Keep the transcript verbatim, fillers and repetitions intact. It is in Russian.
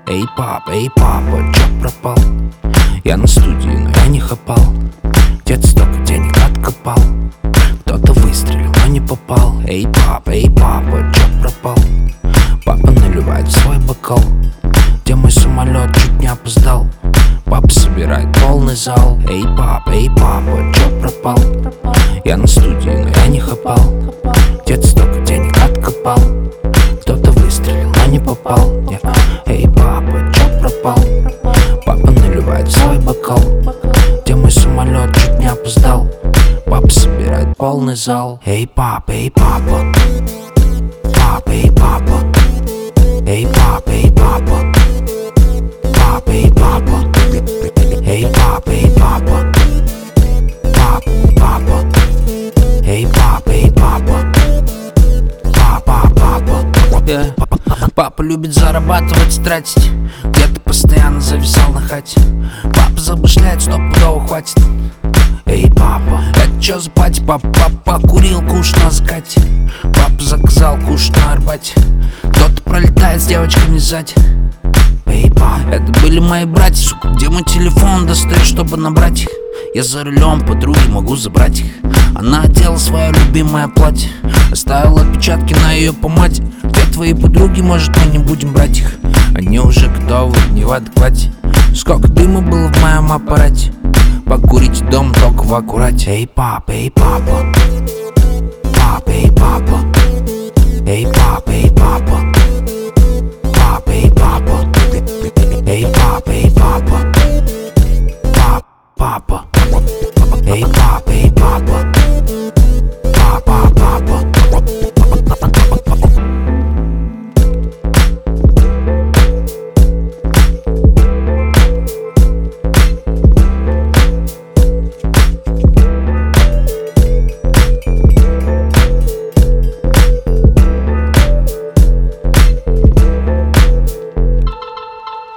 Эй, папа, эй, папа, чё пропал? Я на студии, но я не хапал. Дед столько денег откопал. Кто-то выстрелил, но не попал. Эй, папа, эй, папа, чё пропал? Папа наливает в свой бокал. Где мой самолет, чуть не опоздал. Папа собирает полный зал. Эй, папа, эй, папа, чё пропал? Я на студии, но я не хапал. Дед столько денег откопал. Кто-то выстрелил, но не попал. Я, эй, папа, чё пропал? Папа наливает в свой бокал. Где мой самолет, чуть не опоздал. Папа собирает полный зал. Эй, папа, эй, папа. Папа, эй, папа. Эй, папа, эй, папа. Папа, эй, папа. Эй, папа, эй, папа. Папа, папа. Эй, папа, эй, папа. Папа, папа. Yeah. Папа любит зарабатывать, тратить. Где-то постоянно зависал на хате. Папа замышляет, стопудово хватит. Эй, папа, это чё за пати? Папа, папа курил куш на закате. Папа заказал куш на Арбате. Кто-то пролетает с девочками сзади. Эй, папа, это были мои братья, сука. Где мой телефон достаю, чтобы набрать их? Я за рулем, подруги, могу забрать их. Она одела свое любимое платье, оставила отпечатки на ее помаде. Где твои подруги, может, мы не будем брать их? Они уже готовы, не в адеквате. Сколько дыма было в моем аппарате. Покурить дома только в аккурате. Эй, папа, эй, папа. Папа, эй, папа. Эй, папа, эй, папа. Папа, эй, папа. Эй, папа, эй, папа. Папа, папа. Эй, папа, эй, папа.